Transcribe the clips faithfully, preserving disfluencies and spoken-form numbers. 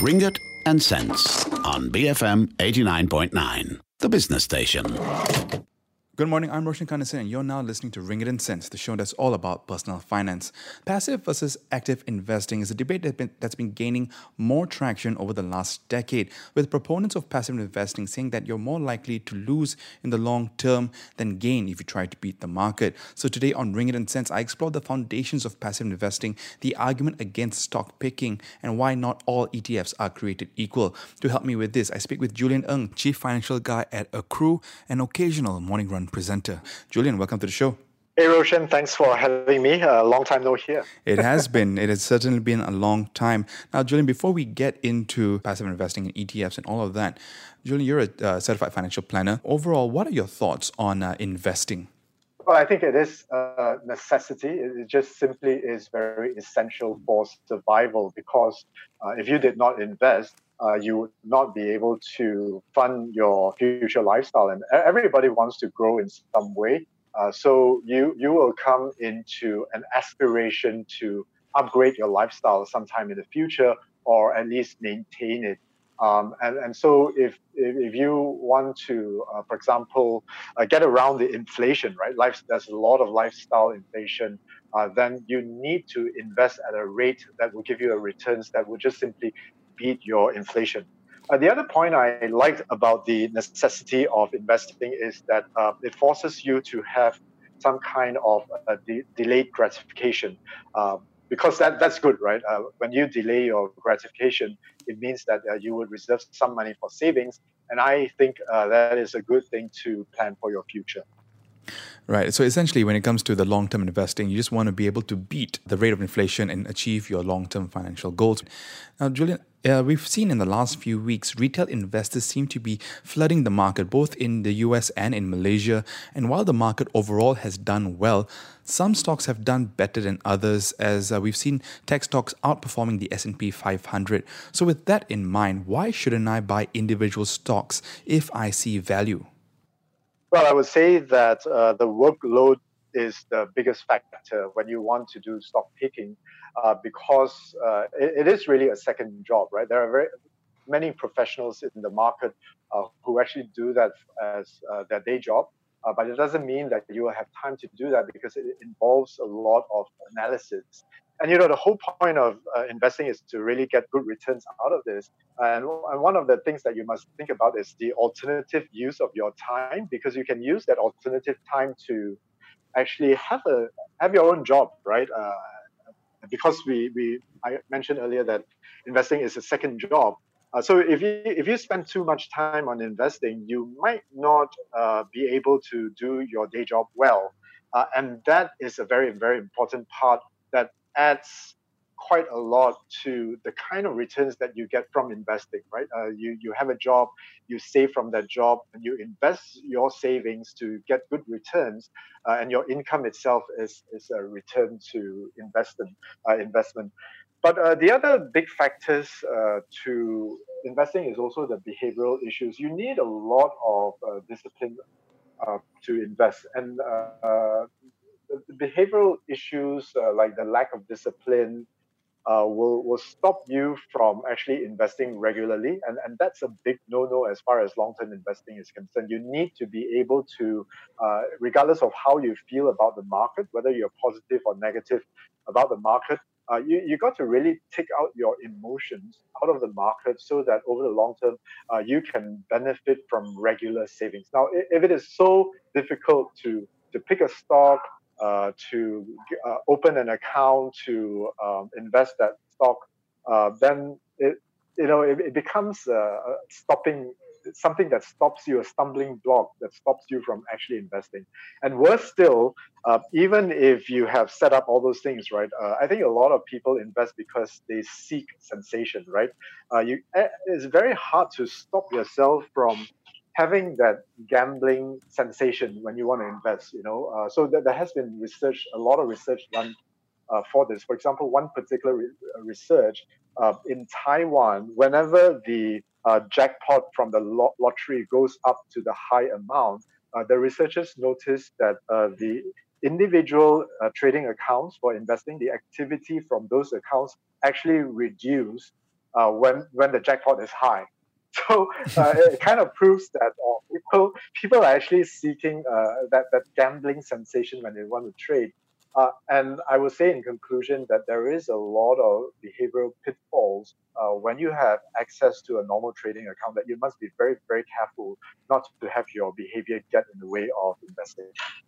Ringgit and Cents on B F M eighty-nine point nine, the business station. Good morning, I'm Roshan Kanasan and you're now listening to Ringgit and Cents, the show that's all about personal finance. Passive versus active investing is a debate that's been, that's been gaining more traction over the last decade, with proponents of passive investing saying that you're more likely to lose in the long term than gain if you try to beat the market. So today on Ringgit and Cents, I explore the foundations of passive investing, the argument against stock picking, and why not all E T Fs are created equal. To help me with this, I speak with Julian Ng, Chief Financial Guy at Accrue, an occasional morning run presenter. Julian, welcome to the show. Hey Roshan, thanks for having me. A uh, long time no here. It has been. It has certainly been a long time. Now, Julian, before we get into passive investing and E T Fs and all of that, Julian, you're a uh, certified financial planner. Overall, what are your thoughts on uh, investing? Well, I think it is a necessity. It just simply is very essential for survival because uh, if you did not invest, uh, you would not be able to fund your future lifestyle. And everybody wants to grow in some way. Uh, so you you will come into an aspiration to upgrade your lifestyle sometime in the future, or at least maintain it. Um, and, and so if, if if you want to, uh, for example, uh, get around the inflation, right? Life, there's a lot of lifestyle inflation. Uh, then you need to invest at a rate that will give you a returns that will just simply beat your inflation. Uh, the other point I liked about the necessity of investing is that uh, it forces you to have some kind of uh, de- delayed gratification. Uh, because that, that's good, right? Uh, when you delay your gratification, it means that uh, you would reserve some money for savings. And I think uh, that is a good thing to plan for your future. Right. So essentially, when it comes to the long-term investing, you just want to be able to beat the rate of inflation and achieve your long-term financial goals. Now, Julian, uh, we've seen in the last few weeks, retail investors seem to be flooding the market, both in the U S and in Malaysia. And while the market overall has done well, some stocks have done better than others, as uh, we've seen tech stocks outperforming the S and P five hundred. So with that in mind, why shouldn't I buy individual stocks if I see value? Well, I would say that uh, the workload is the biggest factor when you want to do stock picking, uh, because uh, it, it is really a second job, right? There are very many professionals in the market uh, who actually do that as uh, their day job, uh, but it doesn't mean that you will have time to do that because it involves a lot of analysis. And you know, the whole point of uh, investing is to really get good returns out of this. And, and one of the things that you must think about is the alternative use of your time, because you can use that alternative time to actually have a have your own job, right? Uh, because we we I mentioned earlier that investing is a second job. Uh, so if you if you spend too much time on investing, you might not uh, be able to do your day job well, uh, and that is a very very important part that adds quite a lot to the kind of returns that you get from investing, right? Uh, you you have a job, you save from that job, and you invest your savings to get good returns, uh, and your income itself is is a return to investment. Uh, investment. But uh, the other big factors uh, to investing is also the behavioral issues. You need a lot of uh, discipline uh, to invest, and uh, the behavioral issues uh, like the lack of discipline uh, will will stop you from actually investing regularly, and and that's a big no-no as far as long-term investing is concerned. You need to be able to, uh, regardless of how you feel about the market, whether you're positive or negative about the market, uh, you you got to really take out your emotions out of the market so that over the long term uh, you can benefit from regular savings. Now, if it is so difficult to to pick a stock, uh, to uh, open an account to um, invest that stock, uh, then it you know it, it becomes uh, stopping something that stops you, a stumbling block that stops you from actually investing. And worse still, uh, even if you have set up all those things, right? Uh, I think a lot of people invest because they seek sensation, right? Uh, you it's very hard to stop yourself from having that gambling sensation when you want to invest, you know. Uh, so there, there has been research, a lot of research done uh, for this. For example, one particular re- research uh, in Taiwan, whenever the uh, jackpot from the lot- lottery goes up to the high amount, uh, the researchers noticed that uh, the individual uh, trading accounts for investing, the activity from those accounts actually reduced uh, when when the jackpot is high. So uh, it kind of proves that uh, people people are actually seeking uh, that that gambling sensation when they want to trade. Uh, and I would say in conclusion that there is a lot of behavioral pitfalls uh, when you have access to a normal trading account, that you must be very, very careful not to have your behavior get in the way of investing.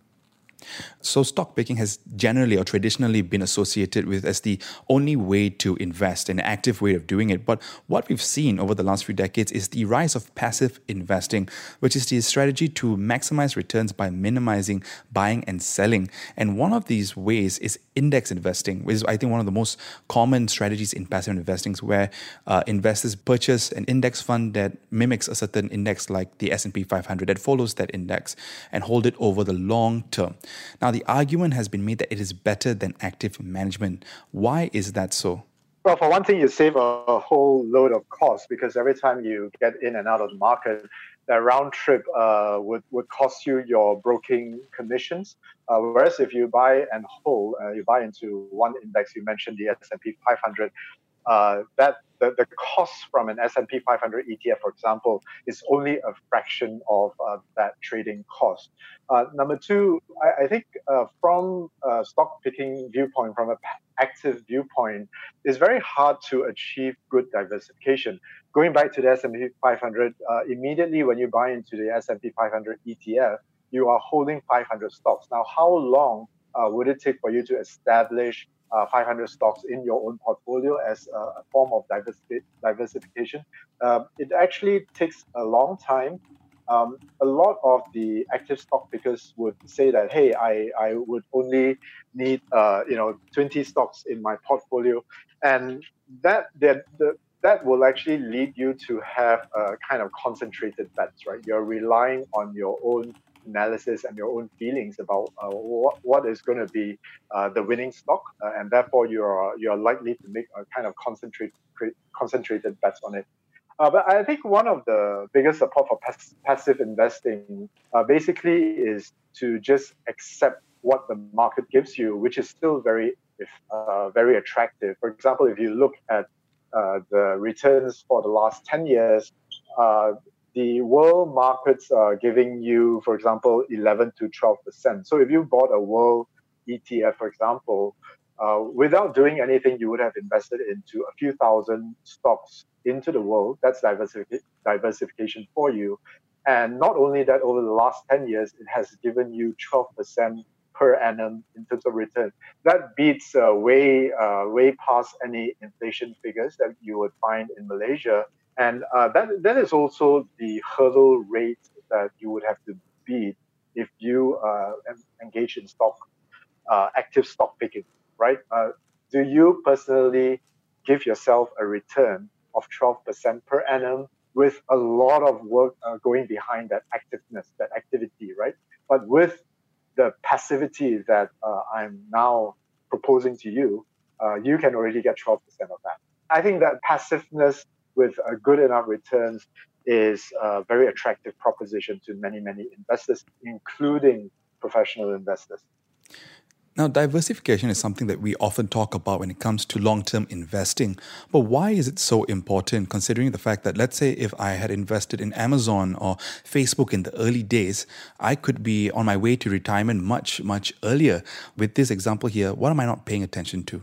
So stock picking has generally or traditionally been associated with as the only way to invest, an active way of doing it. But what we've seen over the last few decades is the rise of passive investing, which is the strategy to maximize returns by minimizing buying and selling. And one of these ways is index investing, which is, I think, one of the most common strategies in passive investing, where uh, investors purchase an index fund that mimics a certain index like the S and P five hundred that follows that index and hold it over the long term. Now, the argument has been made that it is better than active management. Why is that so? Well, for one thing, you save a, a whole load of costs, because every time you get in and out of the market, that round trip uh, would, would cost you your broking commissions. Uh, whereas if you buy and hold, uh, you buy into one index, you mentioned the S and P five hundred, uh, that the, the cost from an S and P five hundred E T F, for example, is only a fraction of uh, that trading cost. Uh, number two, I, I think uh, from a stock picking viewpoint, from an active viewpoint, it's very hard to achieve good diversification. Going back to the S and P five hundred, uh, immediately when you buy into the S and P five hundred E T F, you are holding five hundred stocks. Now, how long uh, would it take for you to establish Uh, five hundred stocks in your own portfolio as a form of diversi- diversification? Uh, it actually takes a long time. Um, a lot of the active stock pickers would say that, hey, I, I would only need uh, you know twenty stocks in my portfolio, and that that the, that will actually lead you to have a kind of concentrated bets, right? You're relying on your own analysis and your own feelings about uh, what, what is going to be uh, the winning stock, uh, and therefore you're you're likely to make a kind of concentrate, concentrated bets on it. Uh, but I think one of the biggest support for pass- passive investing uh, basically is to just accept what the market gives you, which is still very uh, very attractive. For example, if you look at uh, the returns for the last ten years, uh, the world markets are giving you, for example, eleven to twelve percent. So if you bought a world E T F, for example, uh, without doing anything, you would have invested into a few thousand stocks into the world. That's diversific- diversification for you. And not only that, over the last ten years, it has given you twelve percent per annum in terms of return. That beats uh, way, uh, way past any inflation figures that you would find in Malaysia. And uh, that that is also the hurdle rate that you would have to beat if you uh, engage in stock uh, active stock picking, right? Uh, do you personally give yourself a return of twelve percent per annum with a lot of work uh, going behind that activeness, that activity, right? But with the passivity that uh, I'm now proposing to you, uh, you can already get twelve percent of that. I think that passiveness with a good enough returns is a very attractive proposition to many, many investors, including professional investors. Now, diversification is something that we often talk about when it comes to long-term investing. But why is it so important, considering the fact that, let's say, if I had invested in Amazon or Facebook in the early days, I could be on my way to retirement much, much earlier. With this example here, what am I not paying attention to?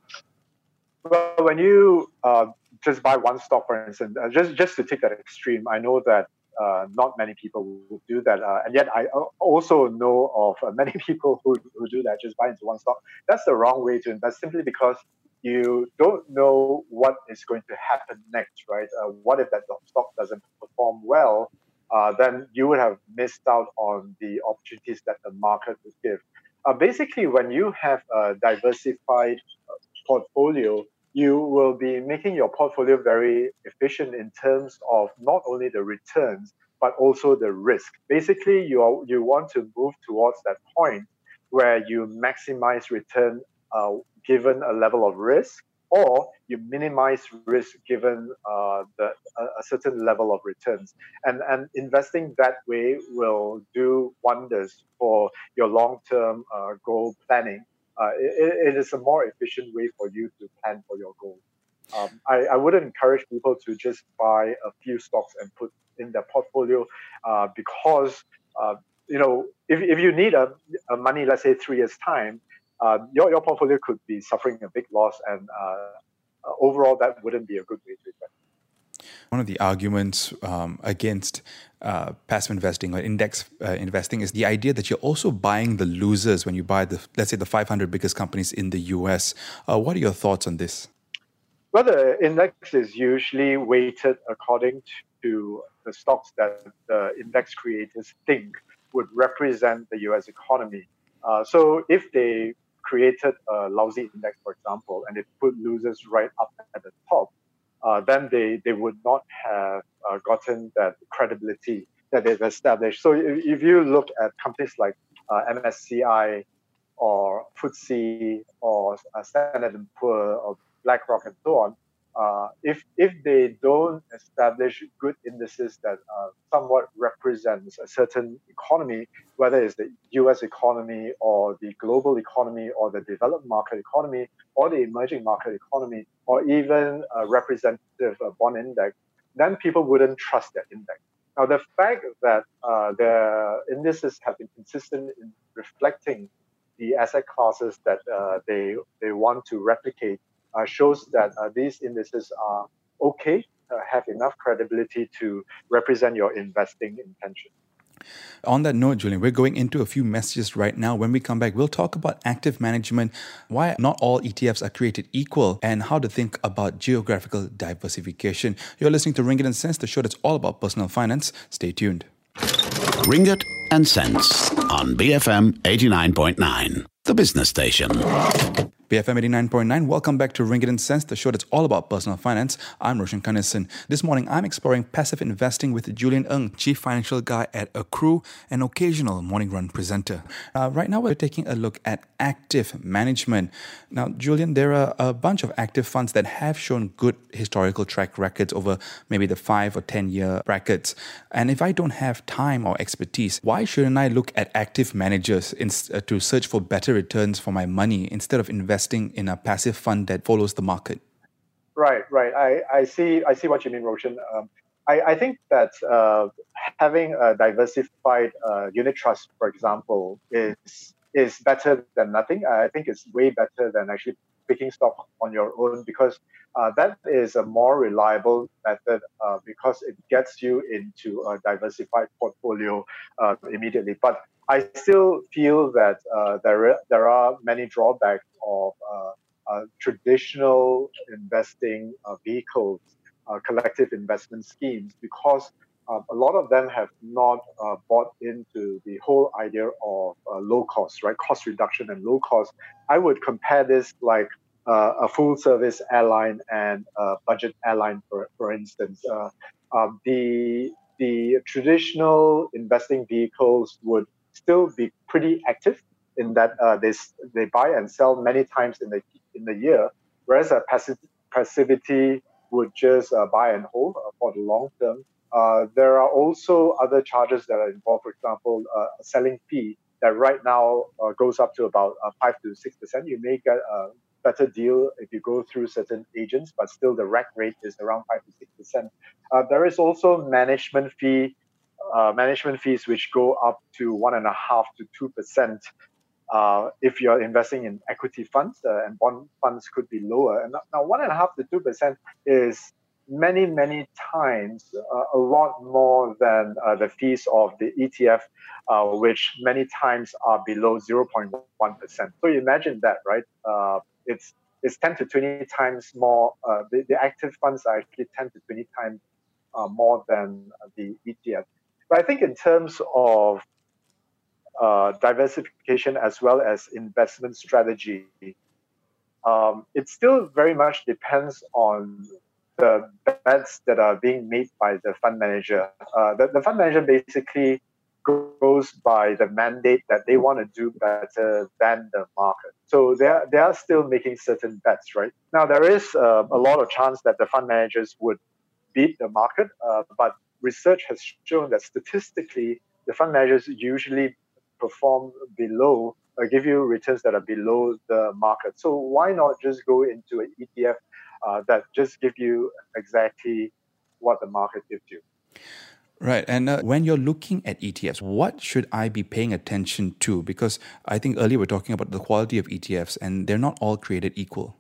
Well, when you uh, just buy one stock, for instance, uh, just just to take that extreme, I know that uh, not many people would do that, uh, and yet I also know of uh, many people who, who do that, just buy into one stock. That's the wrong way to invest, simply because you don't know what is going to happen next, right? Uh, what if that stock doesn't perform well? Uh, then you would have missed out on the opportunities that the market would give. Uh, basically, when you have a diversified uh, portfolio, you will be making your portfolio very efficient in terms of not only the returns, but also the risk. Basically, you, are, you want to move towards that point where you maximize return uh, given a level of risk, or you minimize risk given uh, the, a, a certain level of returns. And, and investing that way will do wonders for your long-term uh, goal planning. Uh, it, it is a more efficient way for you to plan for your goals. Um, I, I wouldn't encourage people to just buy a few stocks and put in their portfolio uh, because, uh, you know, if, if you need a, a money, let's say three years' time, uh, your, your portfolio could be suffering a big loss, and uh, overall, that wouldn't be a good way to invest. One of the arguments um, against uh, passive investing or index uh, investing is the idea that you're also buying the losers when you buy the, let's say, the five hundred biggest companies in the U S. Uh, what are your thoughts on this? Well, the index is usually weighted according to the stocks that the index creators think would represent the U S economy. Uh, so if they created a lousy index, for example, and they put losers right up at the top, uh, then they, they would not have uh, gotten that credibility that they've established. So if, if you look at companies like uh, M S C I or F T S E or uh, Standard and Poor or BlackRock and so on, uh, if if they don't establish good indices that uh, somewhat represents a certain economy, whether it's the U S economy or the global economy or the developed market economy or the emerging market economy or even a representative uh, bond index, then people wouldn't trust that index. Now, the fact that uh, the indices have been consistent in reflecting the asset classes that uh, they they want to replicate uh, shows that uh, these indices are okay, uh, have enough credibility to represent your investing intention. On that note, Julian, we're going into a few messages right now. When we come back, we'll talk about active management, why not all E T Fs are created equal, and how to think about geographical diversification. You're listening to Ringgit and Cents, the show that's all about personal finance. Stay tuned. Ringgit and Cents on B F M eighty-nine point nine, the business station. B F M eighty-nine point nine, welcome back to Ringgit and Cents, the show that's all about personal finance. I'm Roshan Kanesan. This morning, I'm exploring passive investing with Julian Ng, Chief Financial Guy at Accrue, an occasional morning run presenter. Uh, right now, we're taking a look at active management. Now, Julian, there are a bunch of active funds that have shown good historical track records over maybe the five or ten year brackets. And if I don't have time or expertise, why shouldn't I look at active managers in, uh, to search for better returns for my money instead of investing investing in a passive fund that follows the market? Right, right. I, I see. I see what you mean, Roshan. Um, I, I think that uh, having a diversified uh, unit trust, for example, is is better than nothing. I think it's way better than actually picking stock on your own because uh, that is a more reliable method uh, because it gets you into a diversified portfolio uh, immediately. But I still feel that uh, there are, there are many drawbacks of uh, uh, traditional investing uh, vehicles, uh, collective investment schemes, because uh, a lot of them have not uh, bought into the whole idea of uh, low cost, right? Cost reduction and low cost. I would compare this like uh, a full service airline and a budget airline, for, for instance. Uh, um, the, the traditional investing vehicles would still be pretty active in that uh, they they buy and sell many times in the in the year, whereas a passive, passivity would just uh, buy and hold uh, for the long term. Uh, there are also other charges that are involved. For example, uh, a selling fee that right now uh, goes up to about uh, five to six percent. You may get a better deal if you go through certain agents, but still the rack rate is around five to six percent. Uh, there is also management fee. Uh, management fees which go up to one and a half to two percent uh, if you're investing in equity funds, uh, and bond funds could be lower. And now one and a half to two percent is many many times uh, a lot more than uh, the fees of the E T F, uh, which many times are below zero point one percent. So you imagine that, right? Uh, it's it's ten to twenty times more. Uh, the, the active funds are actually ten to twenty times uh, more than the E T F. But I think in terms of uh, diversification as well as investment strategy, um, it still very much depends on the bets that are being made by the fund manager. Uh, the, the fund manager basically goes by the mandate that they want to do better than the market. So they are, they are still making certain bets, right? Now, there is uh, a lot of chance that the fund managers would beat the market, uh, but research has shown that statistically, the fund managers usually perform below, or give you returns that are below the market. So why not just go into an E T F uh, that just give you exactly what the market gives you. Right. And uh, when you're looking at E T Fs, what should I be paying attention to? Because I think earlier we were talking about the quality of E T Fs, and they're not all created equal.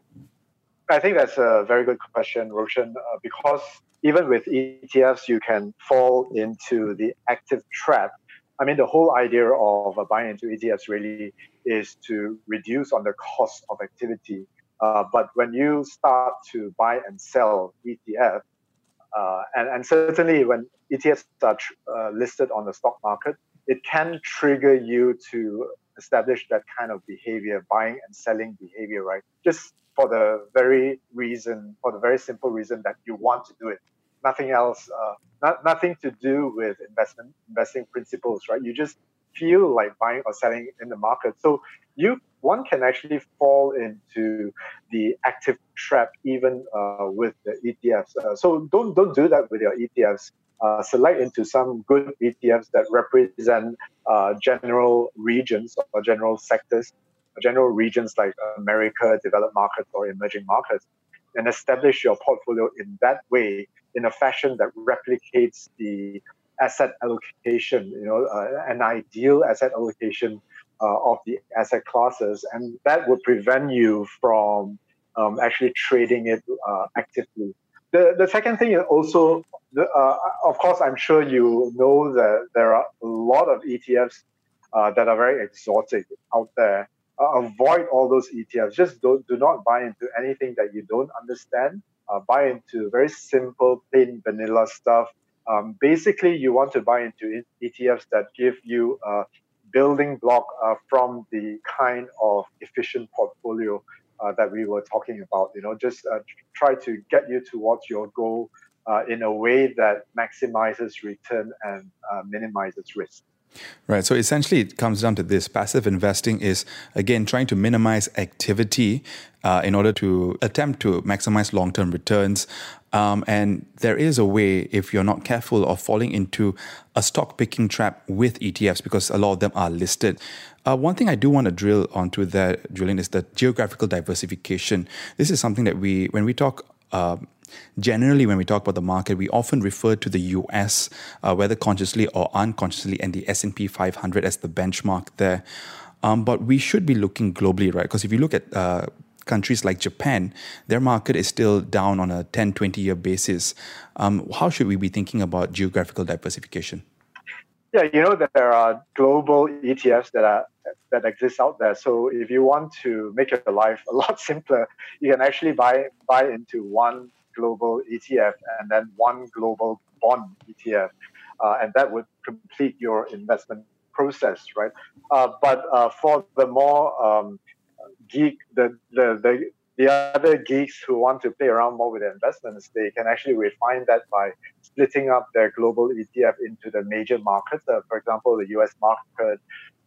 I think that's a very good question, Roshan, uh, because even with E T Fs, you can fall into the active trap. I mean, the whole idea of uh, buying into E T Fs really is to reduce on the cost of activity. Uh, but when you start to buy and sell E T F, uh, and, and certainly when E T Fs are tr- uh, listed on the stock market, it can trigger you to establish that kind of behavior, buying and selling behavior, right? Just for the very reason, for the very simple reason that you want to do it. Nothing else, uh, not, nothing to do with investment, investing principles, right? You just feel like buying or selling in the market. So you, one can actually fall into the active trap even uh, with the E T Fs. Uh, so don't don't do that with your E T Fs. Uh, select into some good E T Fs that represent uh, general regions or general sectors, general regions like America, developed markets, or emerging markets, and establish your portfolio in that way, in a fashion that replicates the asset allocation, you know, uh, an ideal asset allocation uh, of the asset classes, and that would prevent you from um, actually trading it uh, actively. The the second thing is also, the, uh, of course, I'm sure you know that there are a lot of E T Fs uh, that are very exotic out there. Uh, avoid all those E T Fs. Just don't do not buy into anything that you don't understand. Uh, buy into very simple, plain vanilla stuff. Um, basically, you want to buy into E T Fs that give you a building block uh, from the kind of efficient portfolio uh, that we were talking about. You know, just uh, try to get you towards your goal uh, in a way that maximizes return and uh, minimizes risk. Right. So essentially, it comes down to this. Passive investing is, again, trying to minimize activity uh, in order to attempt to maximize long-term returns. Um, and there is a way, if you're not careful, of falling into a stock picking trap with E T Fs, because a lot of them are listed. Uh, one thing I do want to drill onto that, Julian, is the geographical diversification. This is something that we, when we talk uh, Generally, when we talk about the market, we often refer to the U S, uh, whether consciously or unconsciously, and the S and P five hundred as the benchmark there. Um, but we should be looking globally, right? Because if you look at uh, countries like Japan, their market is still down on a ten, twenty-year basis. Um, how should we be thinking about geographical diversification? Yeah, you know that there are global E T Fs that are that exist out there. So if you want to make your life a lot simpler, you can actually buy buy into one global E T F and then one global bond E T F, uh, and that would complete your investment process, right? Uh, but uh, for the more um, geek, the, the the the other geeks who want to play around more with their investments, they can actually refine that by splitting up their global E T F into the major markets. Uh, for example, the U S market,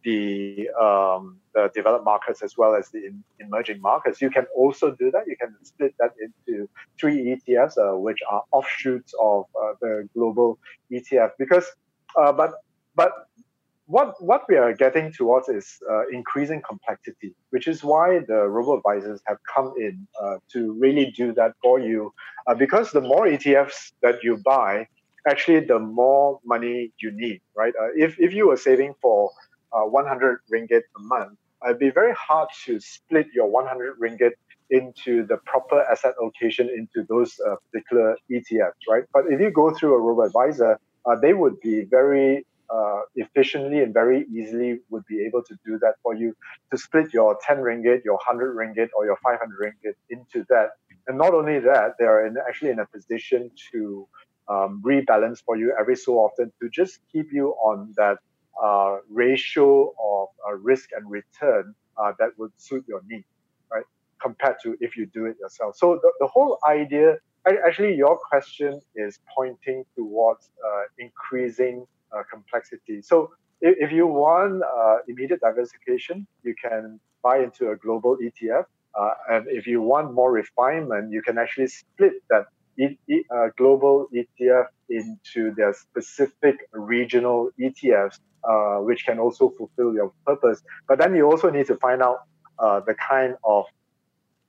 the um, the developed markets, as well as the in, emerging markets. You can also do that. You can split that into three E T Fs, uh, which are offshoots of uh, the global E T F. Because, uh, but but what what we are getting towards is uh, increasing complexity, which is why the robo-advisors have come in uh, to really do that for you. Uh, because the more E T Fs that you buy, actually, the more money you need, right? Uh, if if you were saving for uh, one hundred ringgit a month, it'd be very hard to split your one hundred ringgit into the proper asset allocation into those uh, particular E T Fs, right? But if you go through a robo-advisor, uh, they would be very uh, efficiently and very easily would be able to do that for you, to split your ten ringgit, your one hundred ringgit, or your five hundred ringgit into that. And not only that, they are in, actually in a position to um, rebalance for you every so often to just keep you on that uh, ratio of uh, risk and return uh, that would suit your needs, right? Compared to if you do it yourself. So the, the whole idea, actually, your question is pointing towards uh, increasing uh, complexity. So if, if you want uh, immediate diversification, you can buy into a global E T F. Uh, and if you want more refinement, you can actually split that E- E- uh, global E T F into their specific regional E T Fs, uh, which can also fulfill your purpose. But then you also need to find out uh, the kind of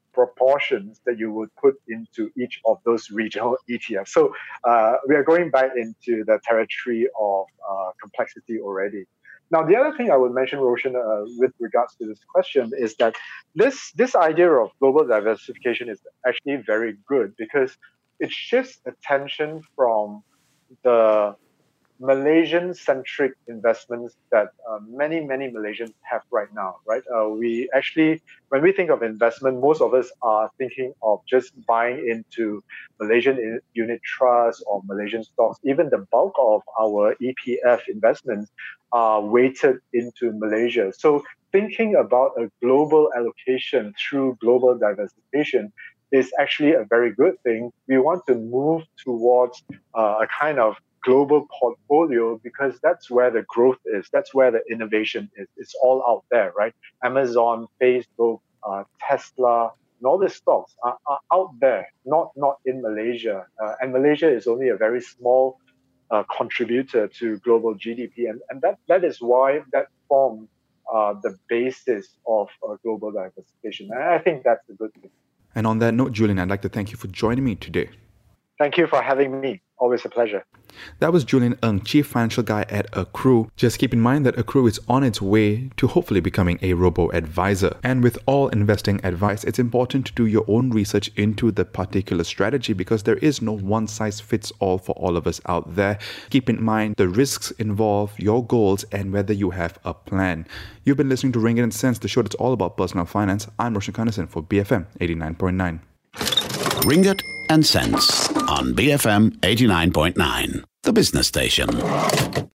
proportions that you would put into each of those regional E T Fs. So uh, we are going back into the territory of uh, complexity already. Now, the other thing I would mention, Roshan, uh, with regards to this question is that this, this idea of global diversification is actually very good because it shifts attention from the Malaysian-centric investments that uh, many, many Malaysians have right now, right? Uh, we actually, when we think of investment, most of us are thinking of just buying into Malaysian unit trusts or Malaysian stocks. Even the bulk of our E P F investments are weighted into Malaysia. So thinking about a global allocation through global diversification is actually a very good thing. We want to move towards uh, a kind of global portfolio because that's where the growth is. That's where the innovation is. It's all out there, right? Amazon, Facebook, uh, Tesla, and all these stocks are, are out there, not, not in Malaysia. Uh, and Malaysia is only a very small uh, contributor to global G D P. And, and that, that is why that forms uh, the basis of uh, global diversification. And I think that's a good thing. And on that note, Julian, I'd like to thank you for joining me today. Thank you for having me. Always a pleasure. That was Julian Ng, Chief Financial Guy at Accru. Just keep in mind that Accru is on its way to hopefully becoming a robo-advisor. And with all investing advice, it's important to do your own research into the particular strategy because there is no one-size-fits-all for all of us out there. Keep in mind the risks involved, your goals, and whether you have a plan. You've been listening to Ringgit and Cents, the show that's all about personal finance. I'm Roshan Kanesan for B F M eighty-nine point nine. Ringgit and Cents on B F M eighty-nine point nine, the business station.